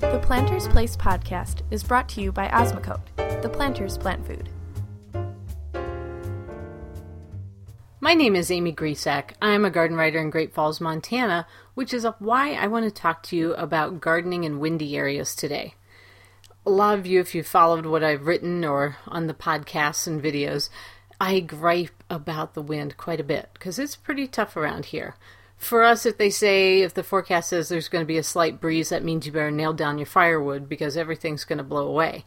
The Planter's Place podcast is brought to you by Osmocote, the Planter's Plant Food. My name is Amy Grisak. I'm a garden writer in Great Falls, Montana, which is why I want to talk to you about gardening in windy areas today. A lot of you, if you've followed what I've written or on the podcasts and videos, I gripe about the wind quite a bit because it's pretty tough around here. For us, if the forecast says there's going to be a slight breeze, that means you better nail down your firewood because everything's going to blow away.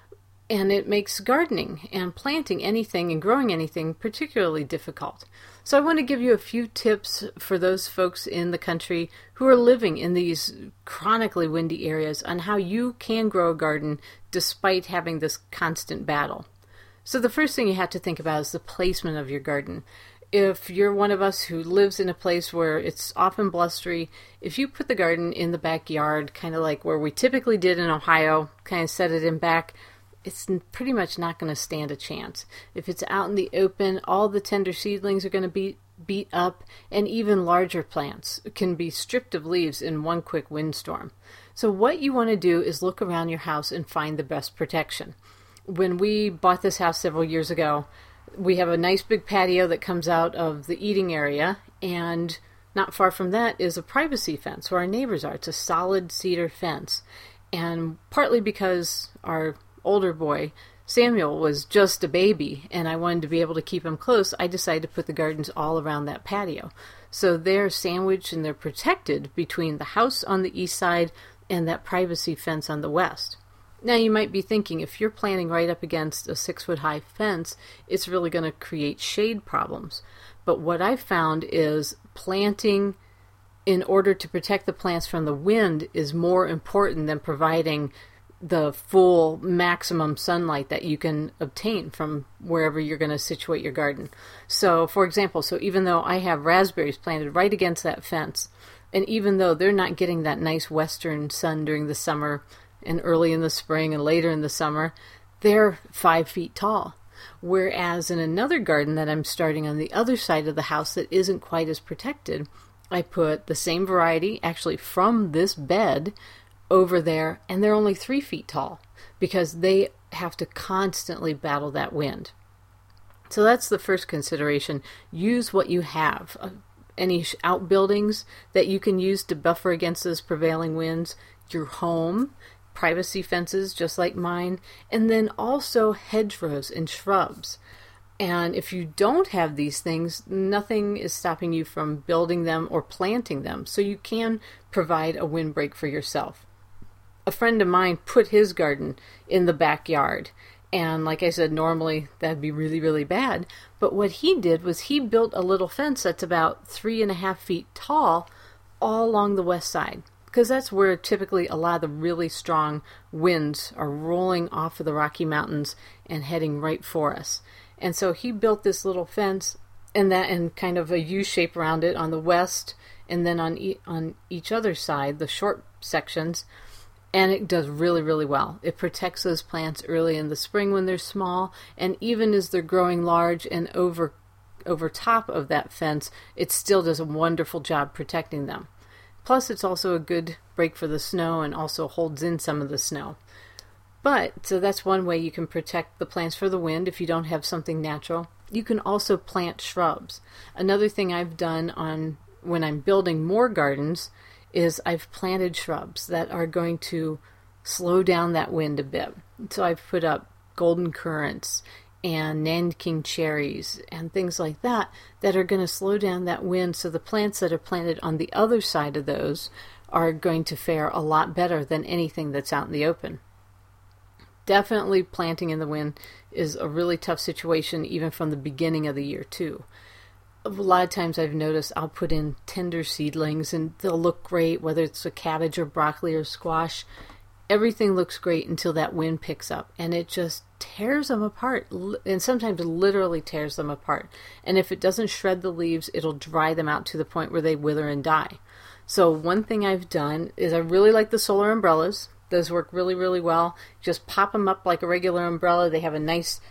And it makes gardening and planting anything and growing anything particularly difficult. So I want to give you a few tips for those folks in the country who are living in these chronically windy areas on how you can grow a garden despite having this constant battle. So the first thing you have to think about is the placement of your garden. If you're one of us who lives in a place where it's often blustery, if you put the garden in the backyard, kind of like where we typically did in Ohio, kind of set it in back, it's pretty much not going to stand a chance. If it's out in the open, all the tender seedlings are going to be beat up, and even larger plants can be stripped of leaves in one quick windstorm. So what you want to do is look around your house and find the best protection. When we bought this house several years ago, we have a nice big patio that comes out of the eating area, and not far from that is a privacy fence where our neighbors are. It's a solid cedar fence. And partly because our older boy, Samuel, was just a baby, and I wanted to be able to keep him close, I decided to put the gardens all around that patio. So they're sandwiched and they're protected between the house on the east side and that privacy fence on the west. Now you might be thinking, if you're planting right up against a 6-foot-high fence, it's really going to create shade problems. But what I've found is planting in order to protect the plants from the wind is more important than providing the full maximum sunlight that you can obtain from wherever you're going to situate your garden. So, for example, even though I have raspberries planted right against that fence, and even though they're not getting that nice western sun during the summer and early in the spring and later in the summer, they're 5 feet tall. Whereas in another garden that I'm starting on the other side of the house that isn't quite as protected, I put the same variety, actually from this bed, over there, and they're only 3 feet tall because they have to constantly battle that wind. So that's the first consideration. Use what you have. Any outbuildings that you can use to buffer against those prevailing winds, your home, privacy fences just like mine, and then also hedgerows and shrubs. And if you don't have these things, nothing is stopping you from building them or planting them, so you can provide a windbreak for yourself. A friend of mine put his garden in the backyard, and like I said, normally that'd be really, really bad, but what he did was he built a little fence that's about 3.5 feet tall all along the west side, because that's where typically a lot of the really strong winds are rolling off of the Rocky Mountains and heading right for us. And so he built this little fence and kind of a U shape around it on the west, and then on each other side, the short sections, and it does really, really well. It protects those plants early in the spring when they're small, and even as they're growing large and over top of that fence, it still does a wonderful job protecting them. Plus, it's also a good break for the snow and also holds in some of the snow. So that's one way you can protect the plants for the wind if you don't have something natural. You can also plant shrubs. Another thing I've done when I'm building more gardens is I've planted shrubs that are going to slow down that wind a bit. So I've put up golden currants and Nanking cherries and things like that are going to slow down that wind, so the plants that are planted on the other side of those are going to fare a lot better than anything that's out in the open. Definitely planting in the wind is a really tough situation even from the beginning of the year too. A lot of times I've noticed I'll put in tender seedlings and they'll look great, whether it's a cabbage or broccoli or squash. Everything looks great until that wind picks up, and it just tears them apart, and sometimes literally tears them apart. And if it doesn't shred the leaves, it'll dry them out to the point where they wither and die. So one thing I've done is I really like the solar umbrellas. Those work really, really well. Just pop them up like a regular umbrella. They have a nice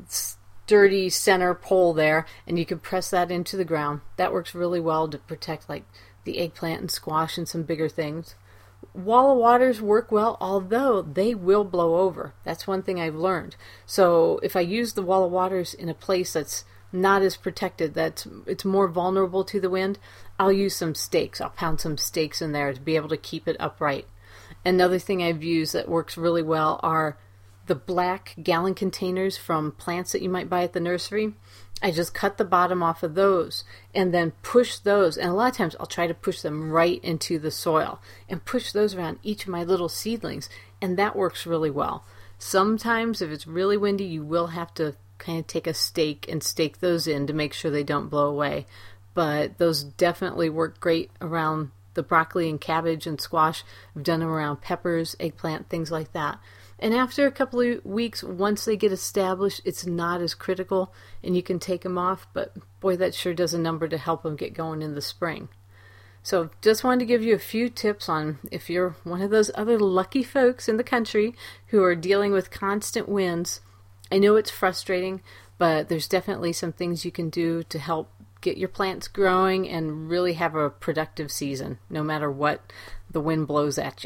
sturdy center pole there, and you can press that into the ground. That works really well to protect like the eggplant and squash and some bigger things. Wall of waters work well, although they will blow over. That's one thing I've learned. So if I use the wall of waters in a place that's not as protected, it's more vulnerable to the wind, I'll use some stakes. I'll pound some stakes in there to be able to keep it upright. Another thing I've used that works really well are the black gallon containers from plants that you might buy at the nursery. I just cut the bottom off of those and then push those. And a lot of times I'll try to push them right into the soil and push those around each of my little seedlings. And that works really well. Sometimes if it's really windy, you will have to kind of take a stake and stake those in to make sure they don't blow away. But those definitely work great around the broccoli and cabbage and squash. I've done them around peppers, eggplant, things like that. And after a couple of weeks, once they get established, it's not as critical and you can take them off. But boy, that sure does a number to help them get going in the spring. So just wanted to give you a few tips on if you're one of those other lucky folks in the country who are dealing with constant winds. I know it's frustrating, but there's definitely some things you can do to help get your plants growing and really have a productive season, no matter what the wind blows at you.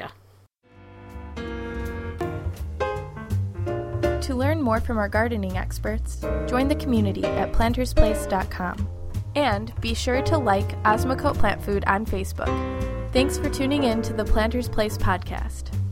To learn more from our gardening experts, join the community at plantersplace.com. And be sure to like Osmocote Plant Food on Facebook. Thanks for tuning in to the Planters Place podcast.